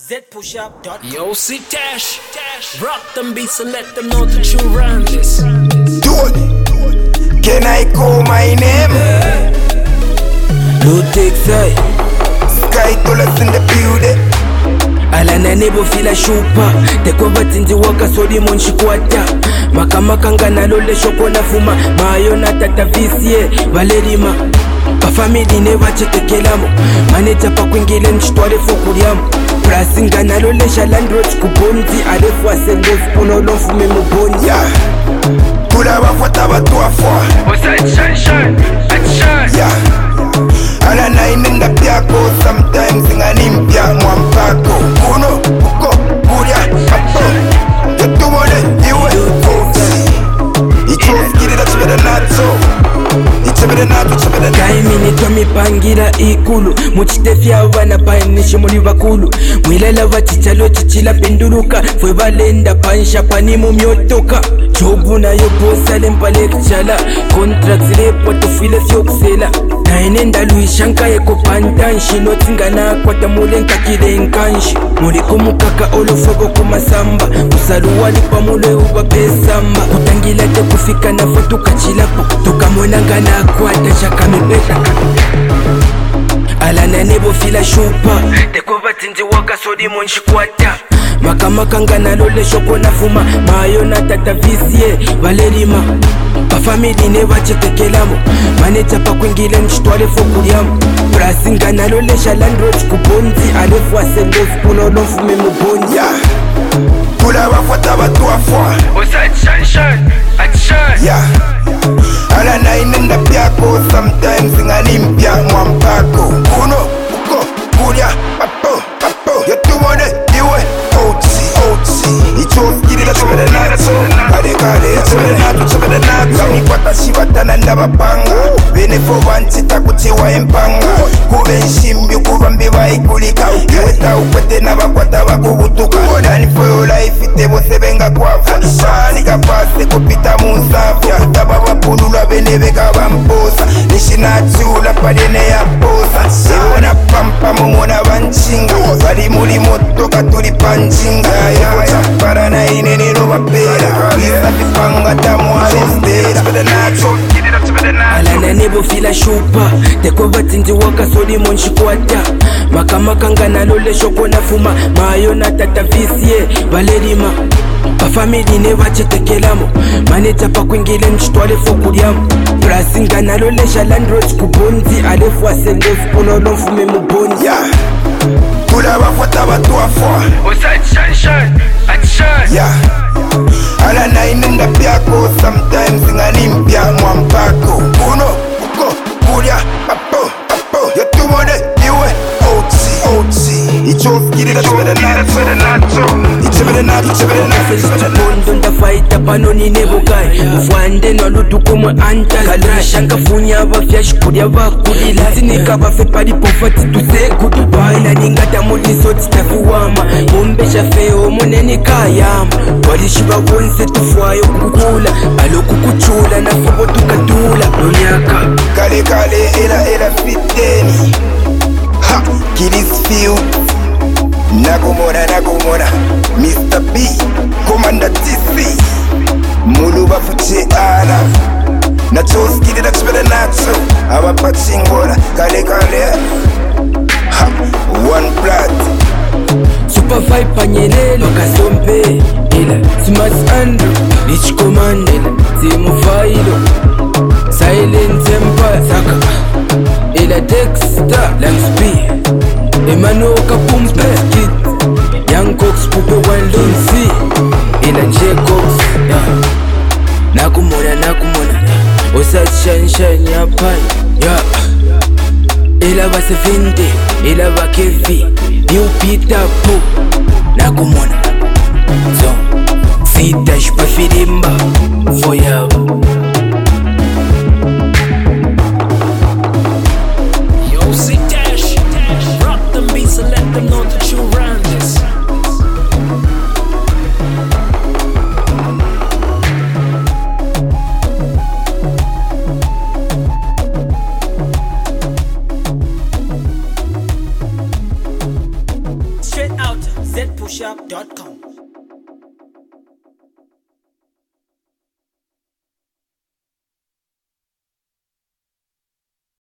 ZPushUp.com. Yo, C-Dash, rock them beats and let them know that you run this. Dude, can I call my name? Lutek say Sky Dollars in the building. alana nebo fila shupa tekova tinzi waka sodi monshikwata makamaka nalole shoko na fuma mayo na tata visie valerima bafamili ne vachetekelamo maneja pakwingile nchitwale fokuliamo prasinga nalole shalandrots kubonzi alefu asendefu ponolofume mubonzi Kula bafata batu afwa Alana inenda pyako sometimes inganimpya mwampako Kuno, uko, kuria, papo Yatumone, iwe, kosi Ichoskirira chibere nato Ichibere nato, chibere nato kaimini twamipangira ikulu muchitefya vana painishi muli vakulu mwilela vachichalo chichila penduluka fwe valenda pansha panimu myotoka jobu nayo bosa lempalekchala contracts lepo tufile fyokusela naenenda luishanka yeko pantanshi notingana kwata mulenkakile nkanshi muliko mukaka olofoko kumasamba kusaluwali pamule uvapesamba kutangila te kufika nafo tukachilapo tukamwenangana kwata shakamipeta alana nebo fila shupa tekova tinzi waka sodi monshikwata makamaka nalole shoko na fuma mayo na tata visie valerima bafamili ne vachetekelamo maneja pakwingile nchitwale fokuliamo prasinga nalole shalandrots kubonzi alefu asendefu kunolofume mubonzi Kula bafata batu afwa Alana inenda pyako sometimes inganimpya mwampako Kuno, uko, kuria, papo, papo Yatumone, iwe, oti Ichoskirira chibere nato Kare kare, chibere nato, chibere nato Nikwata shibatana ndabapanga Benefo vanchita kuchiwa empanga Kube nshimbi kubambi vaikulika Iweta ukwete nabakwata bakubutuka Dani for your life itebose benga kwafa Shani kapase kupita musafu Kutaba wapulula benebeka bamposa Nishinachula padene ya posa Iwana pampa mumona banchinga Bali muli motoka tuli panchinga Chapara na ineneno bapera Isa vipanga tamu alestera alana nebo fila shupa tekova tinzi waka sodi monshikwata makamaka nalole shoko na fuma mayo na tata visie valerima bafamili ne vachetekelamo maneja pakwingile nchitwale fokuliamo prasinga nalole shalandrots kubonzi alefu asendefu ponolofume mubonzi Kula bafata batu afwa Alana inenda pyako sometimes inganimpya mwampako Kuno, uko, kuria, papo, papo Yatumone, iwe, oti Ichoskirira chibere nato Ichibere nato, chibere nato bondo ndafaita panoni nebokai mfwande nolutukomwe anta kalashanga funya bafya shikulia bakulila sinika bafe palipofati tusekutu baila ningata mulisoti tafuwama mumbesha feo muneni kayama walishiba bonse tufwayo kukula alokukuchula nafobo tukatula nonyaka Kale kale ela fiteni Ha, Kilisfield Nagumona Mr. B Commander TC Mulu bafuche ana Nachoskirira chibere nacho Abapachingora Kale Ha, One Blood Super vibe panyelelo kasompe ila Smart Andrew Rich Commander Timu Failo Silent Temple Saka ila Dexter Langsby Emmanuel Kapumpe Kid Young Cox Pupe One Lindsay ila J-Cox Nakumona Osat Shine Yapai ila ba 70 ila ba Kevi New Peter Po Nakumona So C-Dash pa filimba Forever Yo, C-Dash, rock them beats and let them know that you run this. Straight out out zpushup.com.